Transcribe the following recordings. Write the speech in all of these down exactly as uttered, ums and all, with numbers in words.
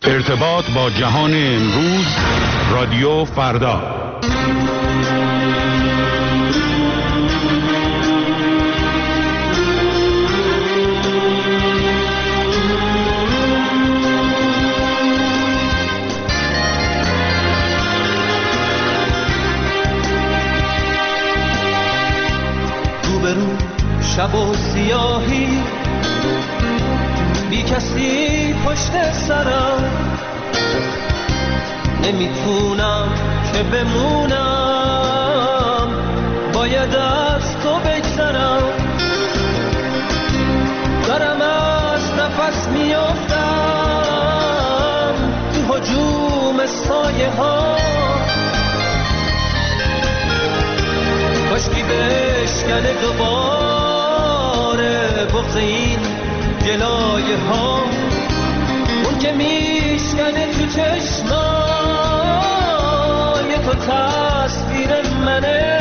ارتباط با جهان امروز، رادیو فردا. روبرو شب و سیاهی، بی کسی پشت سرم، نمیتونم که بمونم، باید از تو بگذرم. دارم از نفس میافتم تو هجوم سایه ها، کاشکی بشکنه دوباره بغض این جلایه ها، اون که میشکنه تو چشمای تو تصویر منه.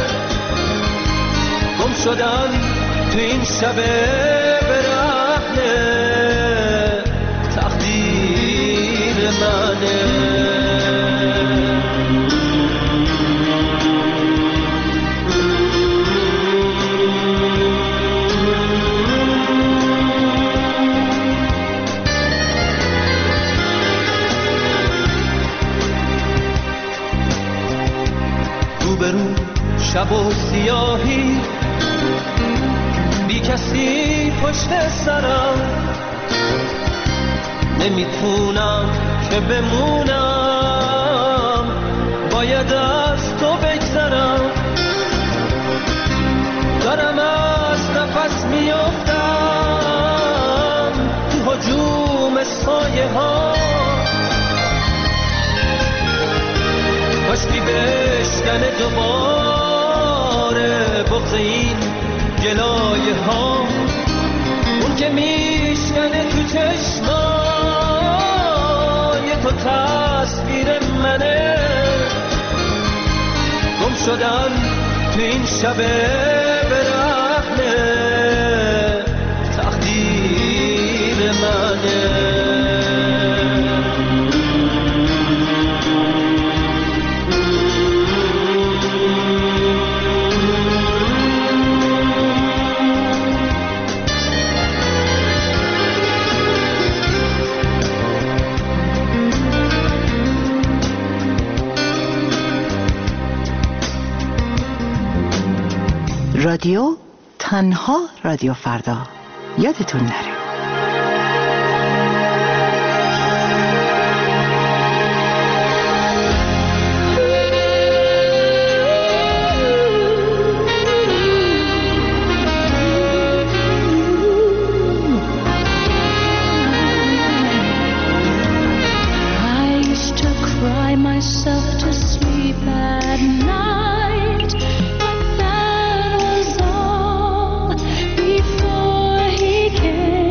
گم شدن تو این شب برهنه، تقدیر منه. روبرو شب و سیاهی، بی کسی پشت سرم، نمیتونم که بمونم، باید از تو بگذرم. دارم از نفس میافتم تو هجوم سایه ها، کاشکی بشکنه دوباره بغض این جلایه ها، اون که میشکنه تو چشمای تو تصویر منه. گم شدن تو این شب برهنه، تقدیر منه. رادیو تنها رادیو فردا، یادتون نره. Before he came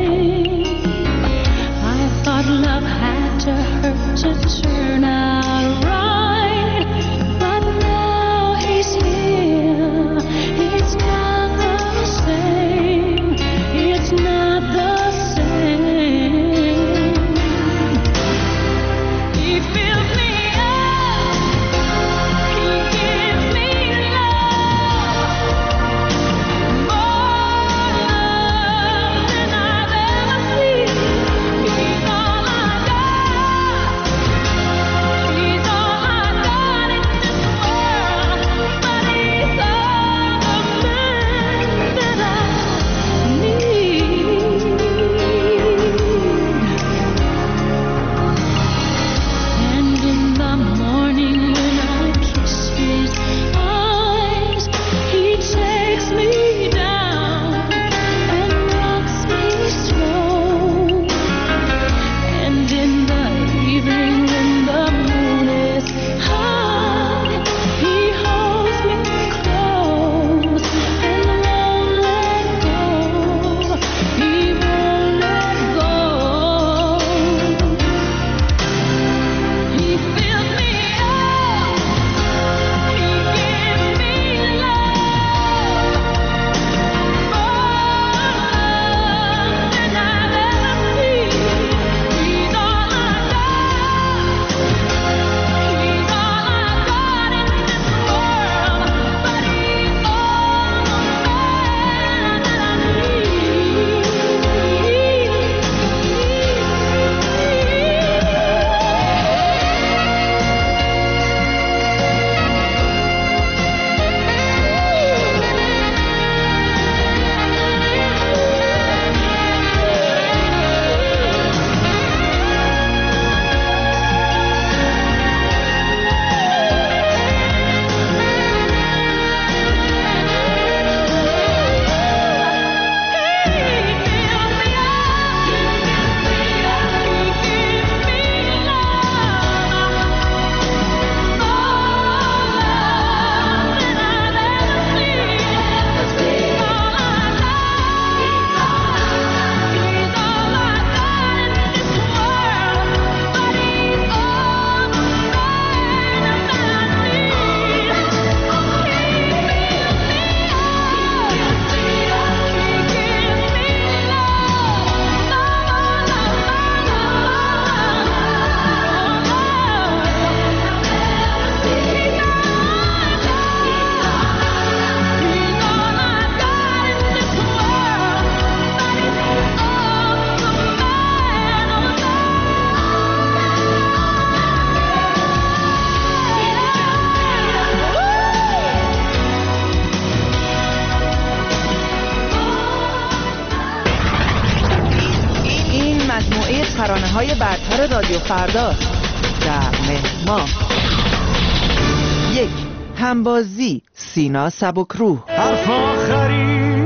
ترانه‌های برتر رادیو فردا در مهما. یک، همبازی سینا سبکروح. حرف آخری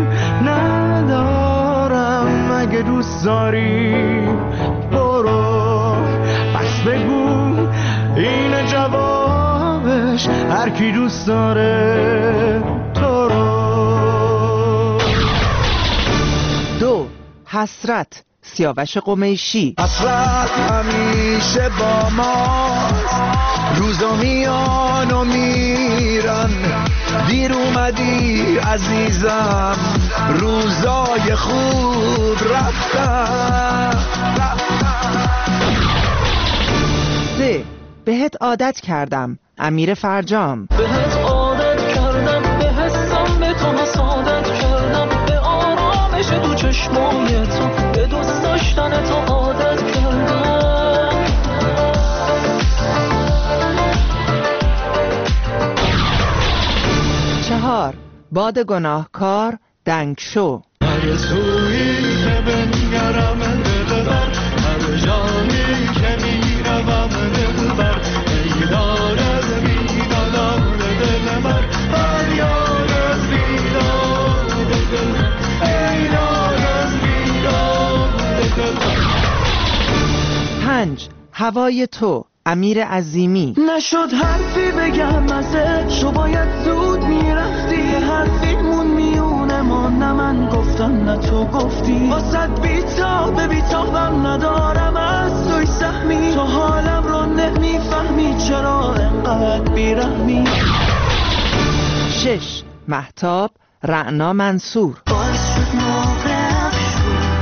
ندارم، اگه دوست داری برو، پس بگو این جوابش، هر کی دوست داره تو رو. دو، حسرت سیاوش قمیشی. حسرت همیشه با ماست، روزا میان و میرن، دیر اومدی عزیزم، روزای خوب رفتن. سه، بهت عادت کردم امیر فرجام. بهت عادت کردم، به حسم به تو حسادت کردم، به آرامش دو چشمای تو، به دوست داشتن تو عادت کردم. چهار، باد گناهکار دنگ شو. هر سویی که بنگرم دلبر، هر جایی که میروم دلبر، ایدار از میدانم دل من، فریاد از میدان دل من، ایدار از میدان دل من. پنج، هوای تو امیر عظیمی. نشد حرفی بگم ازت، شو باید زود میرفتی، حرفی مون میونه ما، نه من گفتم نه تو گفتی، واسد بیتاب بیتابم ندارم از توی سهمی، تو حالم رو نمیفهمی چرا انقدر بیرحمی. شش، مهتاب رعنا منصور. باعث شد موقع شد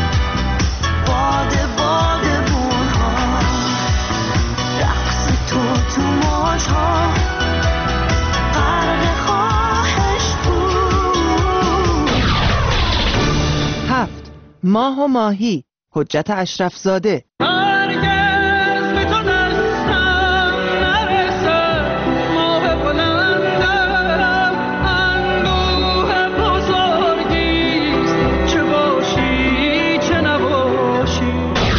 باده باده بونها، رقص تو تو موجها، غرق خواهش بود. هفت، ماه و ماهی حجت اشرف زاده. هرگز به تو دستم نرسه، ماه بلندم اندوه بزرگیست، چه باشی چه نباشی.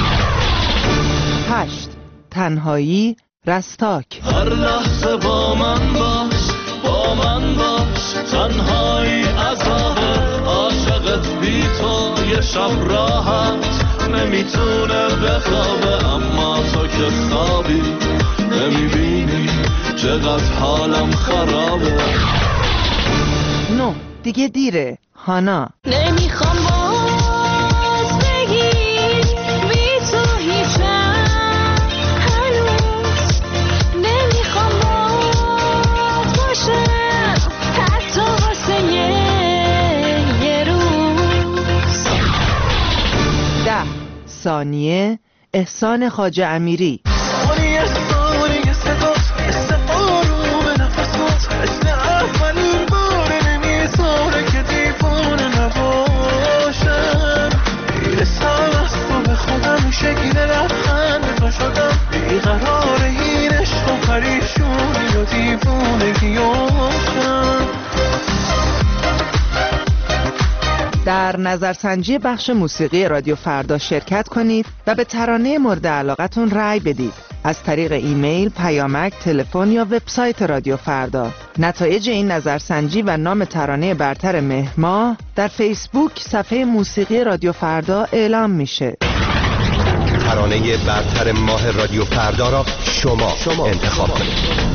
هشت، تنهایی رستاک. هر لحظه با من باش، با من باش، تنهایی عذابه، عاشقت بی تو یه شب راحت نمیتونه بخوابه، اما تو که خوابی نمیبینی چقدر حالم خرابه. نه، دیگه دیره هانا. نمیخوام باز بگی بی تو هیچم، هنوز نمیخوام باز باشم، حتی واسه یه روز. ده، ثانیه احسان خواجه امیری. ثانیه ثانیه صداست، مثل آروم نفسات، مثل اولین بار نمیذاره که دیوانه نباشم، میرسم از تو به خودم، شکل لبخند تو شدم، بیقرار این عشق و پریشونی و دیوونگیاشم. در نظرسنجی بخش موسیقی رادیو فردا شرکت کنید و به ترانه مورد علاقتون رأی بدید از طریق ایمیل، پیامک، تلفن یا وبسایت رادیو فردا. نتایج این نظرسنجی و نام ترانه برتر مهر در فیسبوک صفحه موسیقی رادیو فردا اعلام میشه. ترانه برتر ماه رادیو فردا را شما, شما انتخاب کنید.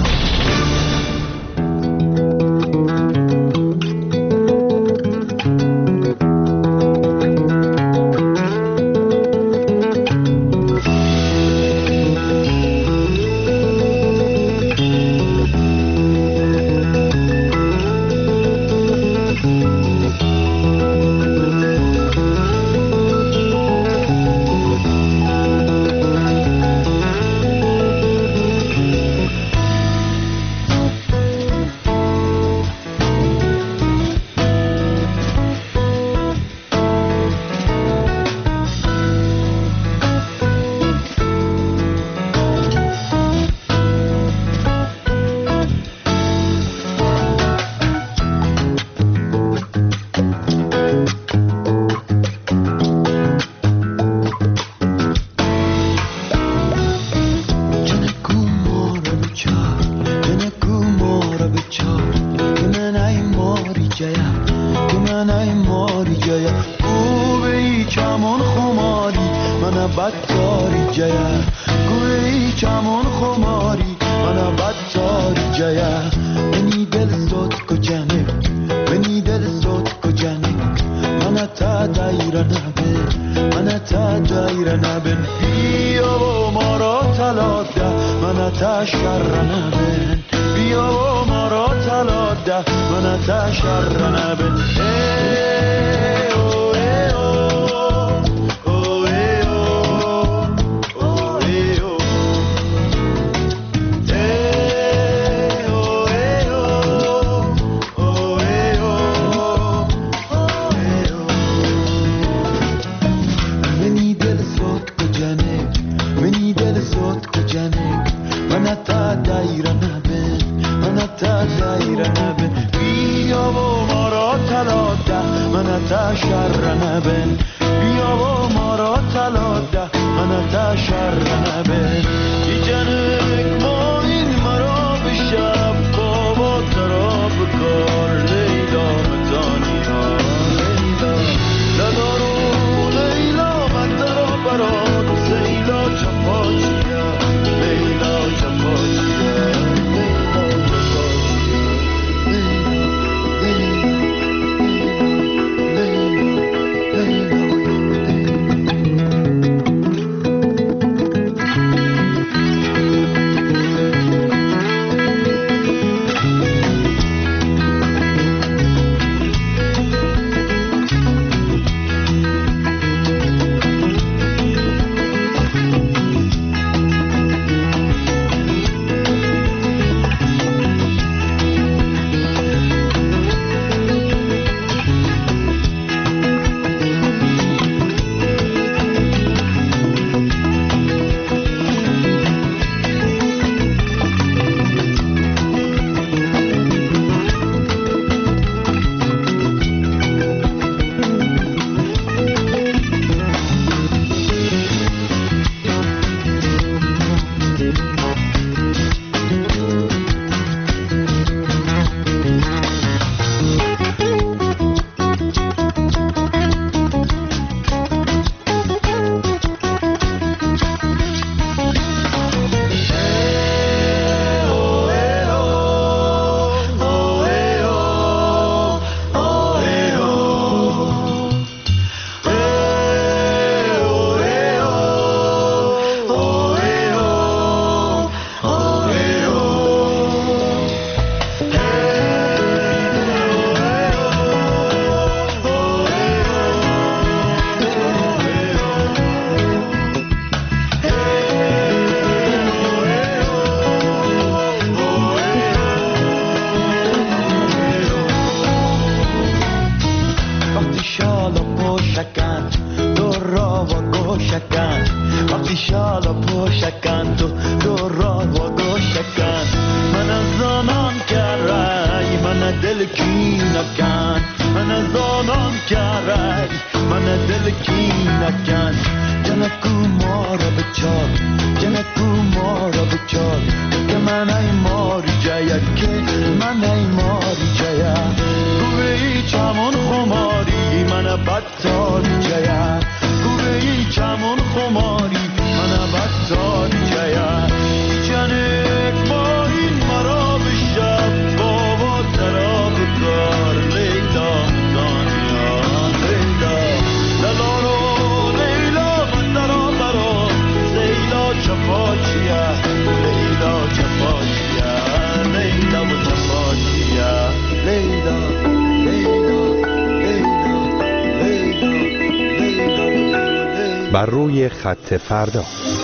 جیا گوی چمون خماری من بدتاری جیا منی دل صوت کجانه منی دل صوت کجانه من تا دایره نبن من تا دایره نبن بیا و ما را تلاده من تا شر نبن بیا و ما را تلاده من تا شر نبن تا شر نبن بیا و ما را تلاده من تا شر نبن ای جنک ما این مرا به شب بابا ترا بکار لیلا مدانیا لیلا ندارو لیلا من ترا برات لیلا چپاچیا لیلا چپاچیا بر روی خط فردا.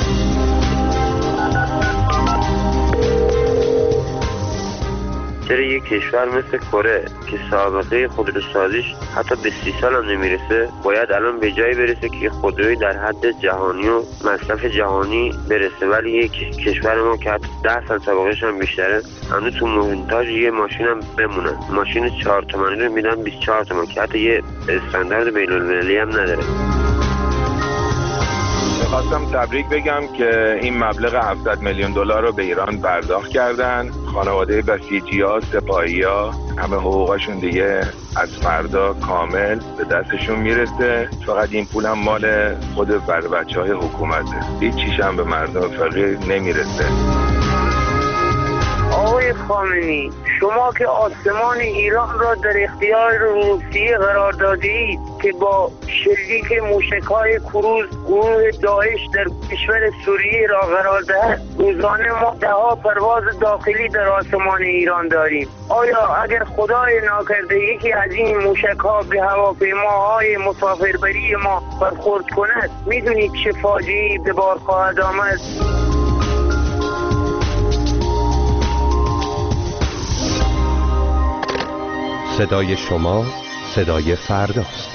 چرا یک کشور مثل کره که سابقه خودروسازیش حتی به سی سال هم نمیرسه باید الان به جایی برسه که خودروی در حد جهانی و مصرف جهانی برسه، ولی یک کشور ما که حتی ده سال سابقهش هم بیشتره هنوز تو مونتاژ یه ماشین هم بمونن، ماشین چهار تومانی رو میدن بیست و چهار تومان که حتی یه استاندارد بین‌المللی هم نداره. خواستم تبریک بگم که این مبلغ هفتصد میلیون دلار رو به ایران پرداخت کردن. خانواده بسیجی‌ها، سپاهی‌ها، همه حقوقشون دیگه از فردا کامل به دستشون میرسه. فقط این پول هم مال خود بر بچه‌های حکومته، هیچ چیز هم به مردم فقیر نمیرسه. آقای خامنه‌ای، شما که آسمان ایران را در اختیار روسیه قرار دادید که با شلیک موشک‌های کروز گروه داعش در کشور سوریه را قرار دهد، روزانه ما ده‌ها پرواز داخلی در آسمان ایران داریم. آیا اگر خدای ناکرده یکی از این موشک‌ها به هواپیماهای مسافربری ما برخورد کند، میدونید چه فاجعه‌ای به بار خواهد آمد؟ صدای شما صدای فرداست.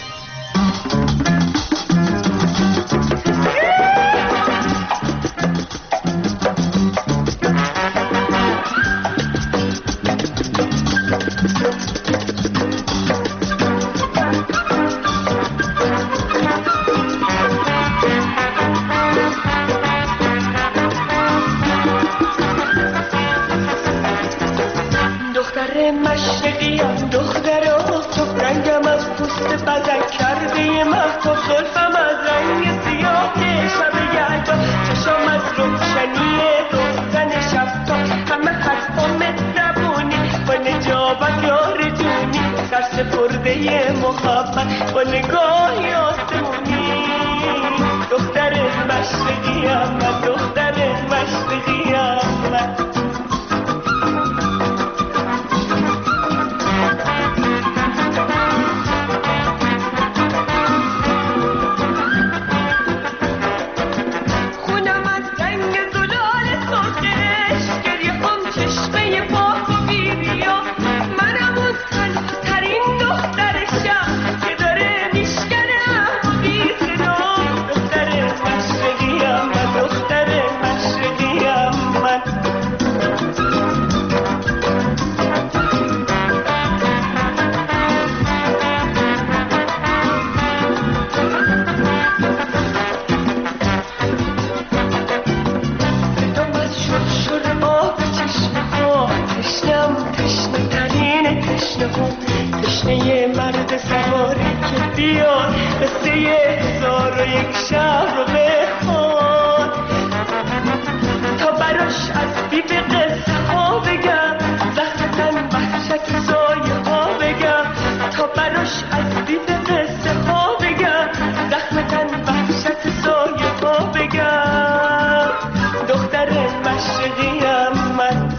دختر مشرقیم، دختر آفتاب رنگم از پوست بدن کرده مهتاب، زلفم از رنگ سیاه شب یلدا، چشم از روشنی روزن شبتاب، همه حرفام مهربونی با نجابت یار جونی، سرسپرده محبت با نگاهی آسمونی. دختر مشرقیم من، دختر مشرقیم من. تشنه مرد سواری که بیاد قصه هزار و یک شب رو بخواد، تا براش از بی به قصه ها بگم، زخم تن وحشت سایه ها بگم، تا براش از بی به قصه ها بگم، زخم تن وحشت سایه ها بگم. دختر مشرقیم من.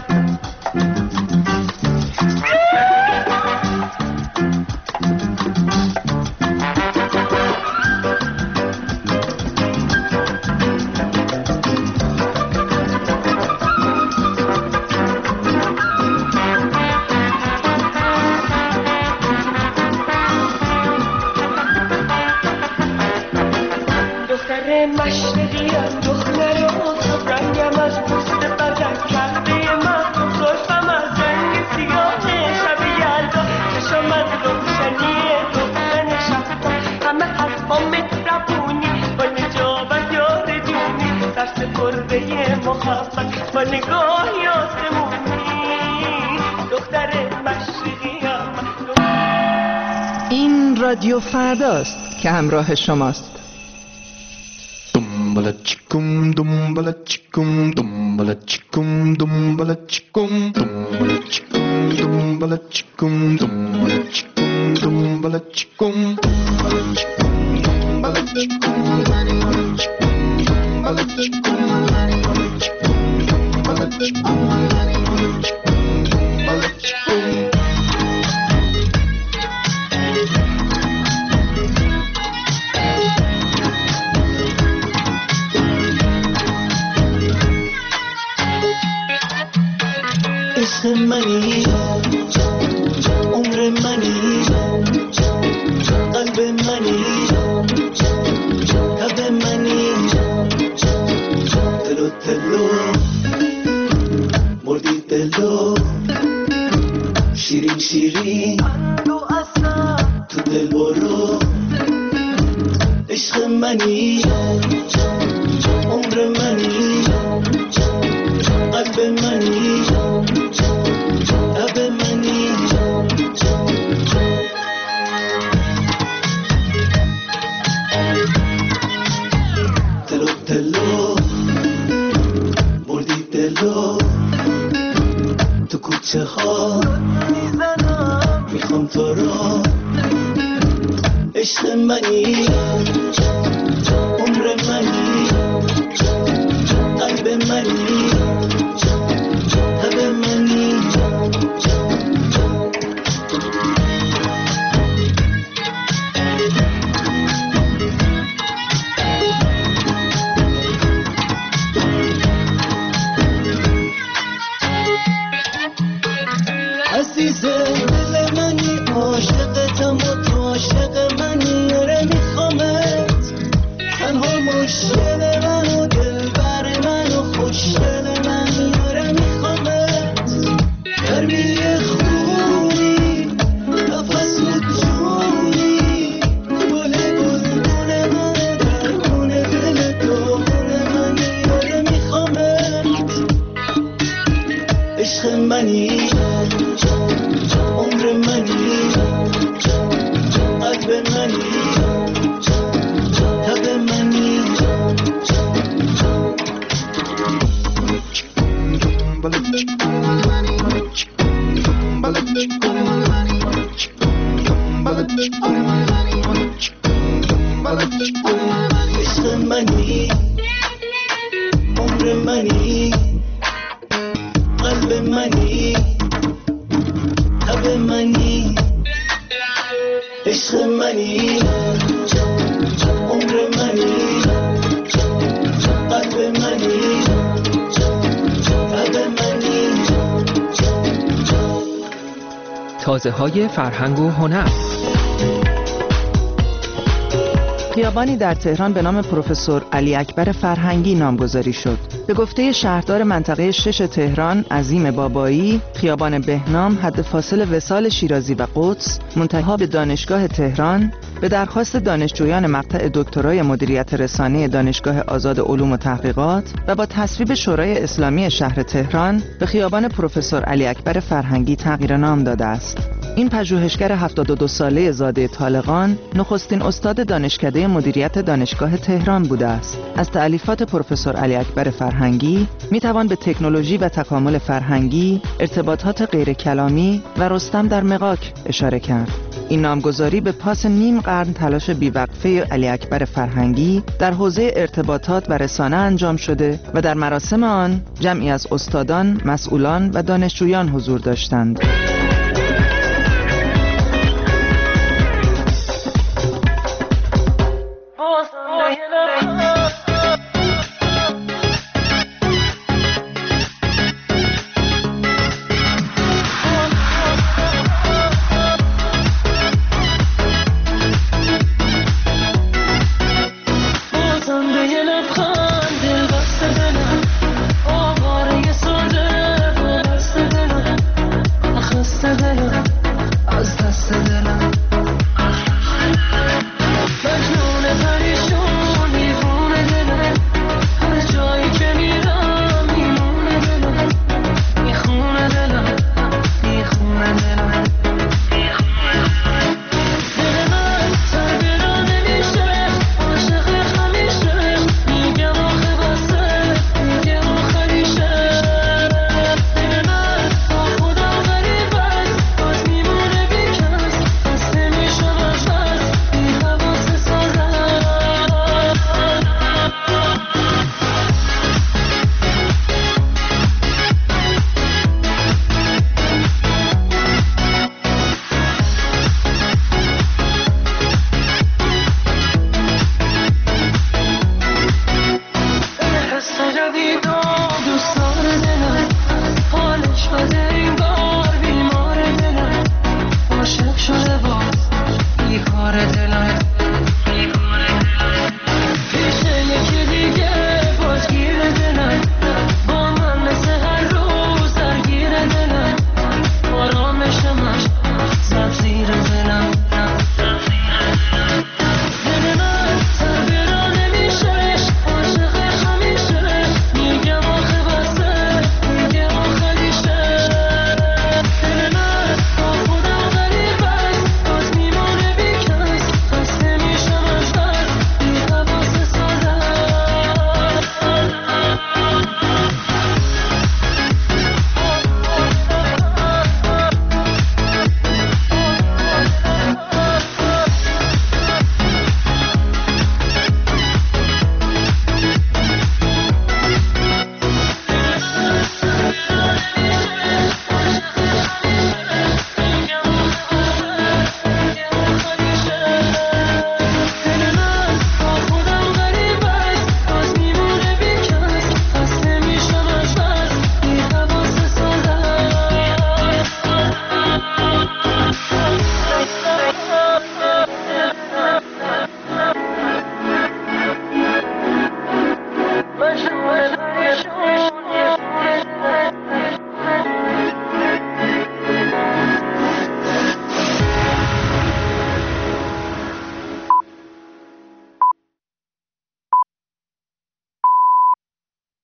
مشرقیم، دختر آفتاب رنگم از پوست بدن کرده مهتاب، زلفم از رنگ سیاه شب یلدا، چشم از روشنی روزن شبتاب، همه حرفام مهربونی با نجابت یار جونی، سرسپرده محبت با نگاهی آسمونی. دختر مشرقیم. این رادیو فرداست که همراه شماست. Dumbala chikum, dumbala chikum, dumbala chikum, dumbala chikum, dumbala chikum, dumbala chikum, dumbala chikum, dumbala chikum, dumbala chikum, dumbala chikum, dumbala chikum, dumbala chikum. عشق منی، عمر منی، قلب منی، تب منی، دلو دلو مردی دلو، شیرین شیرین تو دل برو. عشق منی، منی قلب منی لب منی دلو دلو بردی دلو تو کوچه ها میخوام تو را عشق منی عمر منی قلب منی لب منی عزیز دل منی عاشقتم و تو عاشق منی یاره میخوامت تنها مشکل من و دلبر من و خوشگل من یاره میخوامت تربیه خونی نفس و جونی گل گلگون من در خون دل داغون من یاره میخوامت عشق منی عمر منی قلب منی لب منی عشق منی عمر منی قلب منی لب منی عشق منی عمر منی قلب منی لب منی تازه های فرهنگ و هنر. خیابانی در تهران به نام پروفسور علی اکبر فرهنگی نامگذاری شد. به گفته شهردار منطقه شش تهران عظیم بابایی، خیابان بهنام حد فاصل وصال شیرازی و قدس منتهی به دانشگاه تهران به درخواست دانشجویان مقطع دکترای مدیریت رسانه دانشگاه آزاد علوم و تحقیقات و با تصویب شورای اسلامی شهر تهران به خیابان پروفسور علی اکبر فرهنگی تغییر نام داده است. این پژوهشگر هفتاد و دو ساله زاده طالقان نخستین استاد دانشکده مدیریت دانشگاه تهران بوده است. از تألیفات پروفسور علی اکبر فرهنگی می توان به تکنولوژی و تکامل فرهنگی، ارتباطات غیر کلامی و رستم در مغاک اشاره کرد. این نامگذاری به پاس نیم قرن تلاش بیوقفه علی اکبر فرهنگی در حوزه ارتباطات و رسانه انجام شده و در مراسم آن جمعی از استادان، مسئولان و دانشجویان حضور داشتند.